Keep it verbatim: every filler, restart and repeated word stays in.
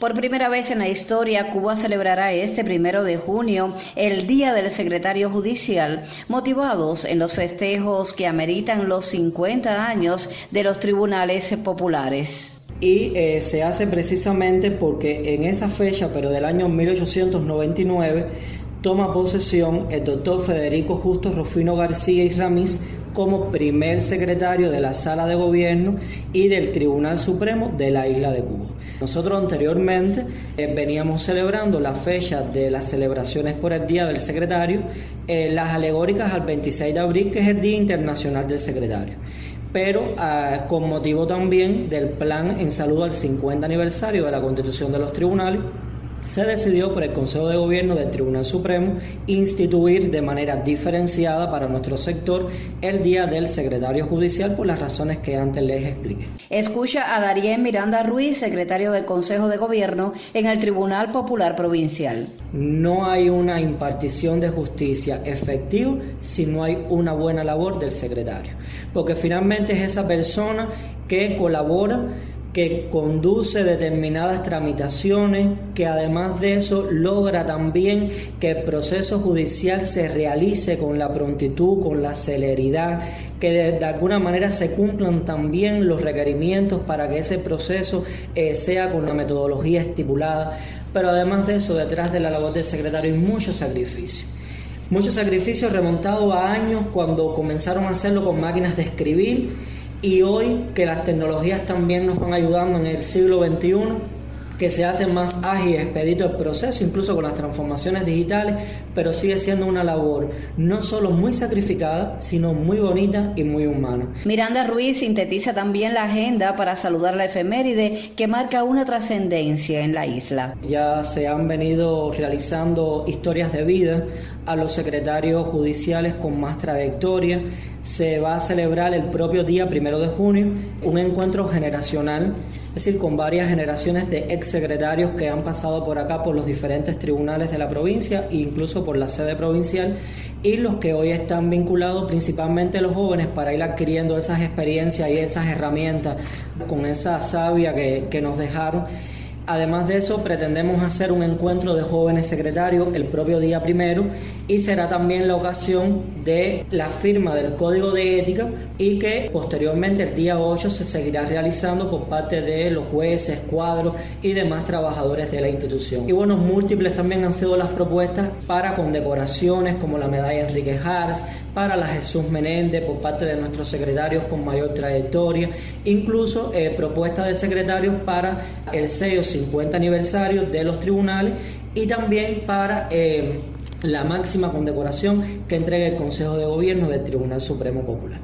Por primera vez en la historia, Cuba celebrará este primero de junio el Día del Secretario Judicial, motivados en los festejos que ameritan los cincuenta años de los tribunales populares. Y eh, se hace precisamente porque en esa fecha, pero del año mil ochocientos noventa y nueve, toma posesión el doctor Federico Justo Rufino García y Ramiz como primer secretario de la Sala de Gobierno y del Tribunal Supremo de la isla de Cuba. Nosotros anteriormente eh, veníamos celebrando la fecha de las celebraciones por el Día del Secretario, eh, las alegóricas al veintiséis de abril, que es el Día Internacional del Secretario. Pero eh, con motivo también del plan en saludo al cincuenta aniversario de la Constitución de los Tribunales, se decidió por el Consejo de Gobierno del Tribunal Supremo instituir de manera diferenciada para nuestro sector el Día del Secretario Judicial por las razones que antes les expliqué. Escucha a Darien Miranda Ruiz, secretario del Consejo de Gobierno en el Tribunal Popular Provincial. No hay una impartición de justicia efectiva si no hay una buena labor del secretario, porque finalmente es esa persona que colabora, que conduce determinadas tramitaciones, que además de eso logra también que el proceso judicial se realice con la prontitud, con la celeridad, que de, de alguna manera se cumplan también los requerimientos para que ese proceso eh, sea con la metodología estipulada. Pero además de eso, detrás de la labor del secretario hay muchos sacrificios. Muchos sacrificios remontados a años cuando comenzaron a hacerlo con máquinas de escribir, y hoy que las tecnologías también nos van ayudando en el siglo veintiuno, que se hace más ágil y expedito el proceso, incluso con las transformaciones digitales, pero sigue siendo una labor no solo muy sacrificada, sino muy bonita y muy humana. Miranda Ruiz sintetiza también la agenda para saludar la efeméride que marca una trascendencia en la isla. Ya se han venido realizando historias de vida a los secretarios judiciales con más trayectoria. Se va a celebrar el propio día primero de junio un encuentro generacional, es decir, con varias generaciones de exsecretarios que han pasado por acá por los diferentes tribunales de la provincia e incluso por la sede provincial, y los que hoy están vinculados principalmente los jóvenes para ir adquiriendo esas experiencias y esas herramientas con esa savia que, que nos dejaron. Además de eso, pretendemos hacer un encuentro de jóvenes secretarios el propio día primero, y será también la ocasión de la firma del Código de Ética, y que posteriormente el día ocho se seguirá realizando por parte de los jueces, cuadros y demás trabajadores de la institución. Y bueno, múltiples también han sido las propuestas para condecoraciones como la medalla Enrique Hars, para la Jesús Menéndez por parte de nuestros secretarios con mayor trayectoria, incluso eh, propuestas de secretarios para el sello cincuenta aniversario de los tribunales, y también para eh, la máxima condecoración que entrega el Consejo de Gobierno del Tribunal Supremo Popular.